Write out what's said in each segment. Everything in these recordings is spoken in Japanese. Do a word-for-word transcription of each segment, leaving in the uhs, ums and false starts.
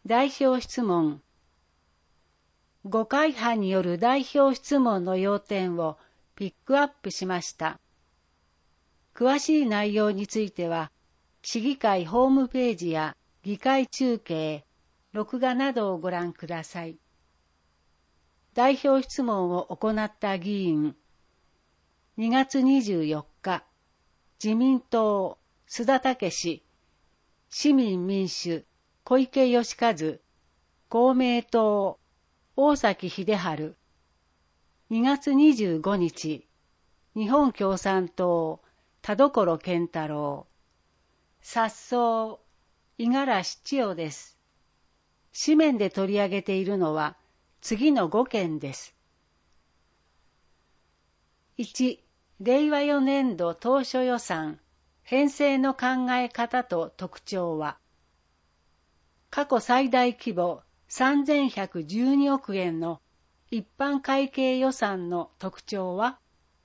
代表質問。ご会派による代表質問の要点をピックアップしました。詳しい内容については、市議会ホームページや議会中継、録画などをご覧ください。代表質問を行った議員。にがつにじゅうよっか、自民党、須田武史、市民民主、小池義和、公明党、大崎秀治。にがつにじゅうごにち、日本共産党、田所健太郎。殺走、五十嵐千代です。紙面で取り上げているのは次のごけんです。いち、れいわよねんど当初予算、編成の考え方と特徴は、過去最大規模さんぜんひゃくじゅうにおくえんの一般会計予算の特徴は、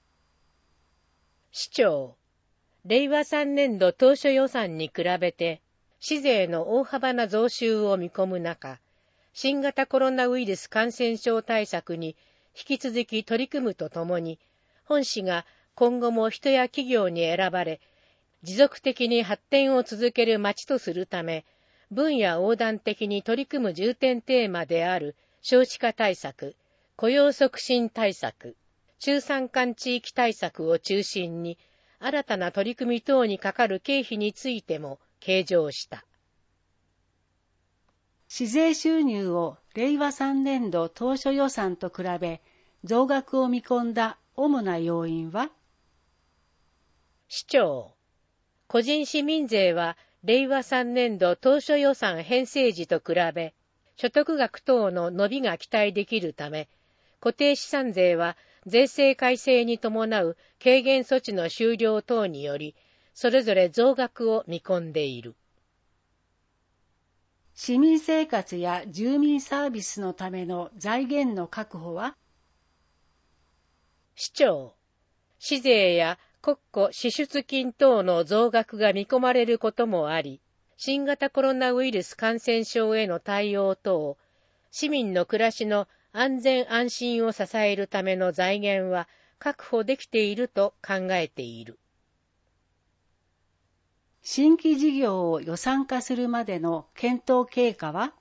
市長、れいわさんねんど当初予算に比べて、市税の大幅な増収を見込む中、新型コロナウイルス感染症対策に引き続き取り組むとともに、本市が今後も人や企業に選ばれ、持続的に発展を続ける町とするため、分野横断的に取り組む重点テーマである少子化対策、雇用促進対策、中山間地域対策を中心に、新たな取り組み等にかかる経費についても計上した。 市税収入をれいわさんねんど当初予算と比べ増額を見込んだ主な要因は、 市長、個人市民税はれいわさんねんど当初予算編成時と比べ所得額等の伸びが期待できるため、固定資産税は税制改正に伴う軽減措置の終了等により、それぞれ増額を見込んでいる。 市民生活や住民サービスのための財源の確保は、 市長、市税や国庫支出金等の増額が見込まれることもあり、新型コロナウイルス感染症への対応等、市民の暮らしの安全安心を支えるための財源は確保できていると考えている。 新規事業を予算化するまでの検討経過は、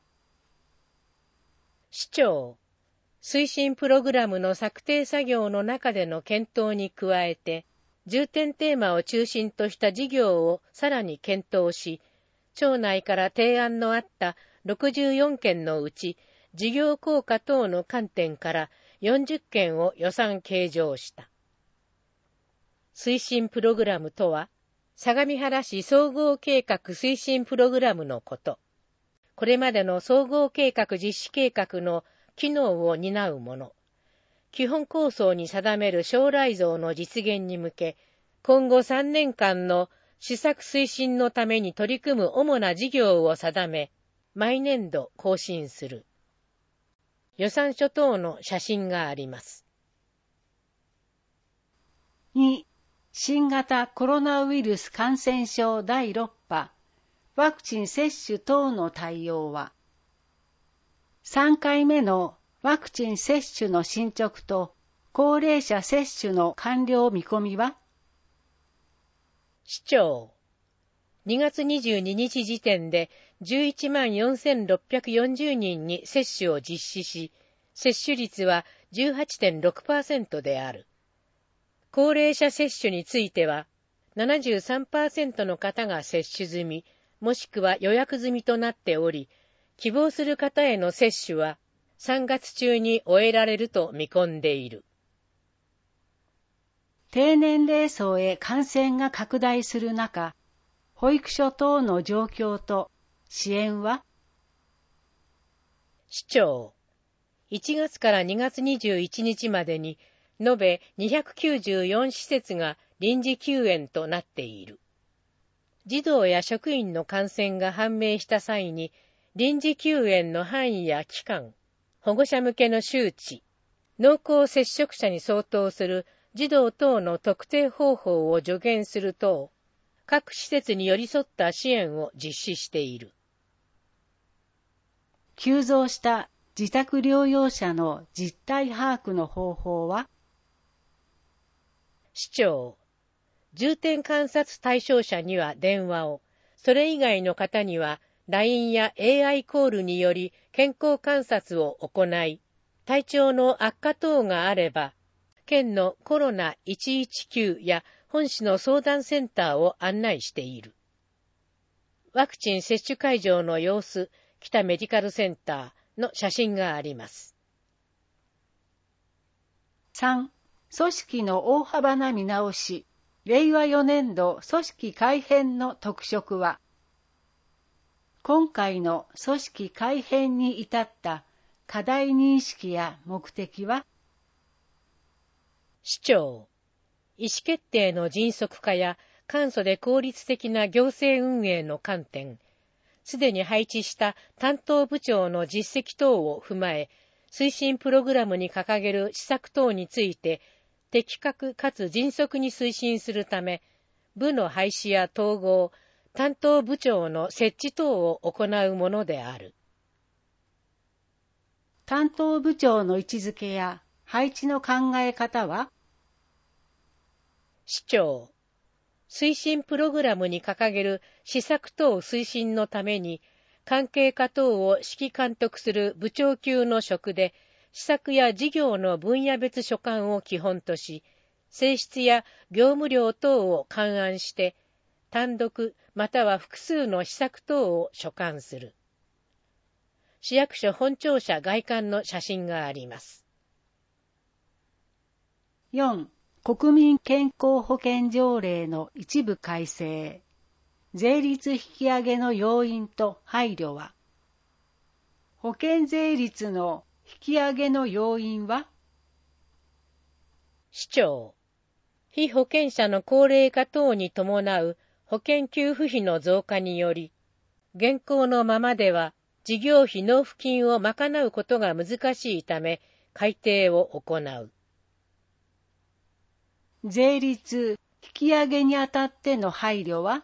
市長、推進プログラムの策定作業の中での検討に加えて、重点テーマを中心とした事業をさらに検討し、庁内から提案のあったろくじゅうよんけんのうち、事業効果等の観点からよんじゅっけんを予算計上した。推進プログラムとは、相模原市総合計画推進プログラムのこと。これまでの総合計画実施計画の機能を担うもの。基本構想に定める将来像の実現に向け、今後さんねんかんの施策推進のために取り組む主な事業を定め、毎年度更新する。予算書等の写真があります。 に、新型コロナウイルス感染症だいろっぱ、ワクチン接種等の対応は、さんかいめのワクチン接種の進捗と高齢者接種の完了見込みは、 市長、にがつにじゅうににち時点でじゅういちまんよんせんろっぴゃくよんじゅうにんに接種を実施し、接種率は じゅうはちてんろくパーセント である。高齢者接種については ななじゅうさんパーセント の方が接種済み、もしくは予約済みとなっており、希望する方への接種はさんがつちゅうに終えられると見込んでいる。 低年齢層へ感染が拡大する中、保育所等の状況と支援は、 市長、いちがつからにがつにじゅういちにちまでに延べにひゃくきゅうじゅうよんしせつが臨時休園となっている。児童や職員の感染が判明した際に、臨時休園の範囲や期間、保護者向けの周知、濃厚接触者に相当する児童等の特定方法を助言する等、各施設に寄り添った支援を実施している。 急増した自宅療養者の実態把握の方法は？ 市長、重点観察対象者には電話を、それ以外の方には ライン や エーアイ コールにより健康観察を行い、体調の悪化等があれば、県のコロナいちいちきゅうや本市の相談センターを案内している。ワクチン接種会場の様子、北メディカルセンターの写真があります。 さん. 組織の大幅な見直し、れいわよねんど組織改編の特色は？今回の組織改編に至った課題認識や目的は？ 市長、意思決定の迅速化や簡素で効率的な行政運営の観点、すでに配置した担当部長の実績等を踏まえ、推進プログラムに掲げる施策等について、的確かつ迅速に推進するため、部の廃止や統合、担当部長の設置等を行うものである。 担当部長の位置づけや配置の考え方は？ 市長、推進プログラムに掲げる施策等推進のために、関係課等を指揮監督する部長級の職で、施策や事業の分野別所管を基本とし、性質や業務量等を勘案して、単独または複数の施策等を所管する。市役所本庁舎外観の写真があります。 よん. 国民健康保険条例の一部改正。税率引き上げの要因と配慮は？保険税率の引き上げの要因は？ 市長、被保険者の高齢化等に伴う保険給付費の増加により、現行のままでは事業費納付金を賄うことが難しいため、改定を行う。 税率引き上げにあたっての配慮は？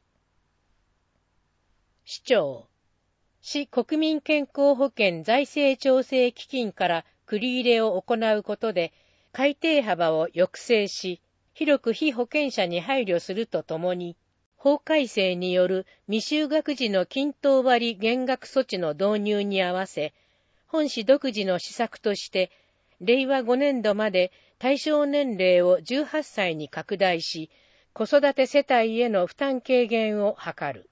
市長、市国民健康保険財政調整基金から繰り入れを行うことで、改定幅を抑制し、広く被保険者に配慮するとともに、法改正による未就学児の均等割減額措置の導入に合わせ、本市独自の施策として、れいわごねんどまで対象年齢をじゅうはっさいに拡大し、子育て世帯への負担軽減を図る。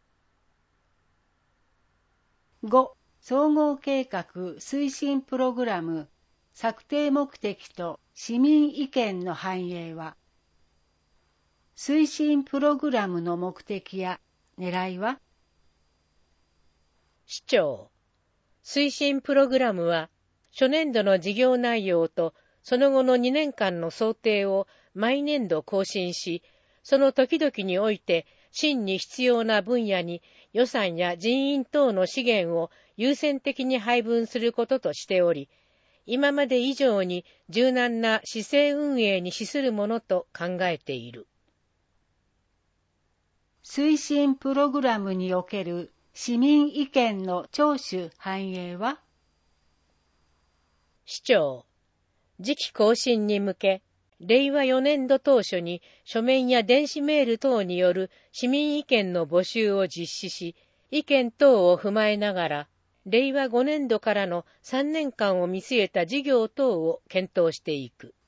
ご. 総合計画推進プログラム策定目的と市民意見の反映は？推進プログラムの目的や狙いは？ 市長、推進プログラムは、初年度の事業内容とその後のにねんかんの想定を毎年度更新し、その時々において真に必要な分野に予算や人員等の資源を優先的に配分することとしており、今まで以上に柔軟な市政運営に資するものと考えている。 推進プログラムにおける市民意見の聴取反映は？ 市長、次期更新に向け、れいわよねんど当初に書面や電子メール等による市民意見の募集を実施し、意見等を踏まえながら、れいわごねんどからのさんねんかんを見据えた事業等を検討していく。